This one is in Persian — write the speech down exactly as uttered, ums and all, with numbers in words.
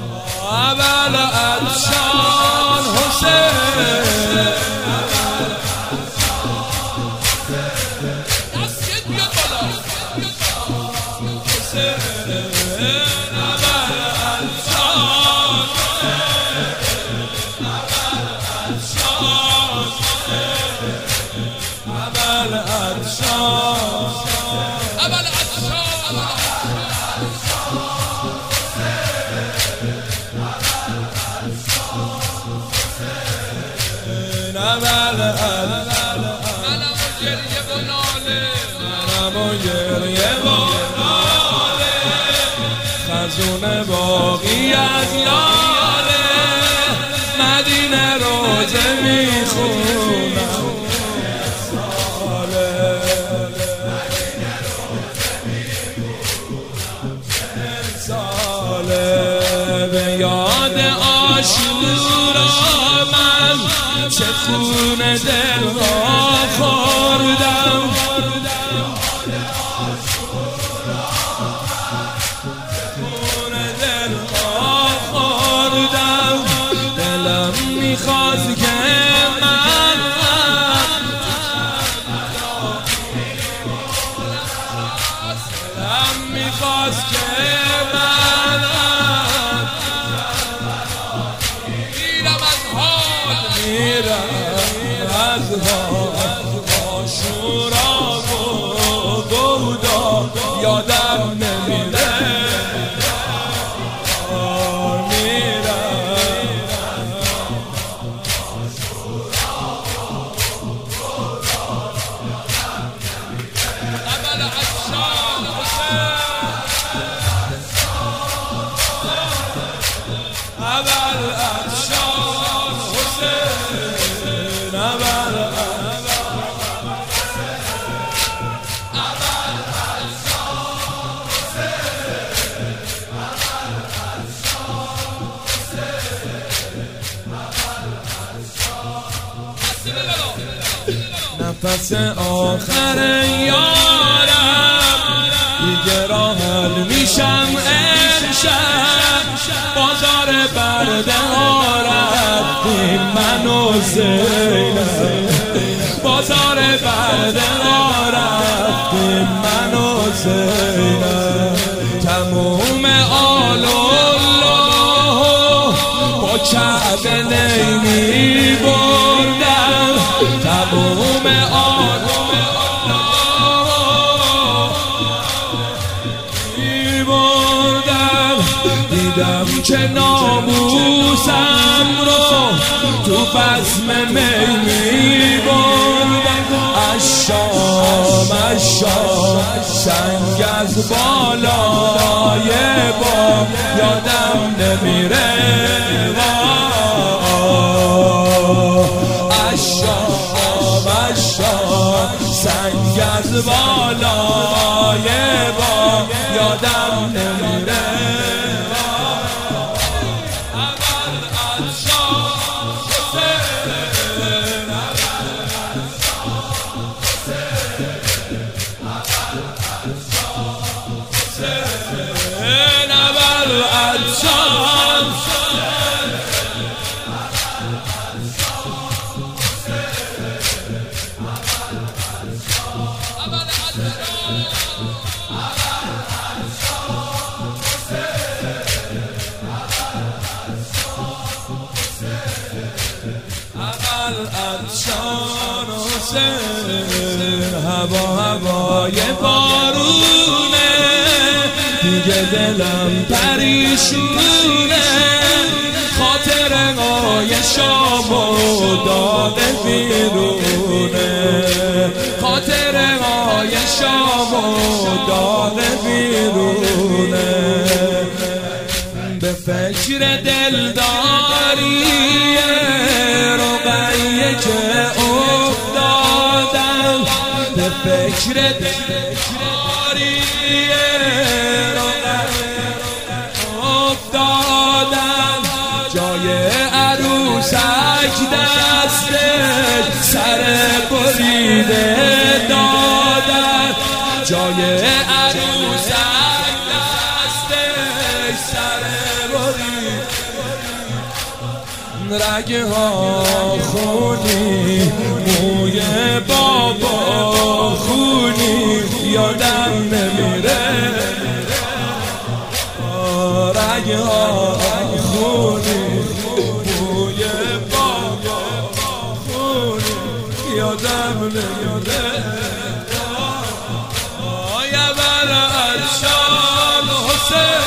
اول ارشان حسین دستت بیاد بالا حسین اول ارشان اول ارشان اول اول منم و گریه و ناله منم و گریه و ناله خزون باقی از لاله مدینه روزه میخونم ساله ساله به یاد عاشورا من چه خون دل را خوردم خون دل را خوردم دلم میخواست که من دلم میخواست که من میرم از حال میرم از حال عاشورا و گودا یادم نمیره اول ارشان حسین اول نفس آخر یارم دیگه راحل میشم امشب بازار برده ها رفتیم من و زینب بازار برده ها رفتیم من و زینب تموم آل الله با کعبه نیمی بردم تموم آل دیدم که ناموسم رو تو بزم می می بردم از شام از شام سنگ از بالای بام یادم نمیره از شام از شام سنگ از بالای بام یادم نمیره ارشان حسین هوا هوای بارونه دیگه دلم پریشونه خاطر های شام و داغ بیرونه خاطر های شام و داغ بیرونه به فکر دلداری رقیه که افتادم به فکر دلداری رقیه افتادم جای عروسک دستش سر بریده دادم جای عروسک دستش سر بریده رگ ها خونی، موی بابا خونی، یادم نمیره. رگ ها خونی، موی بابا خونی، یادم نمیره. یا برای شال حسین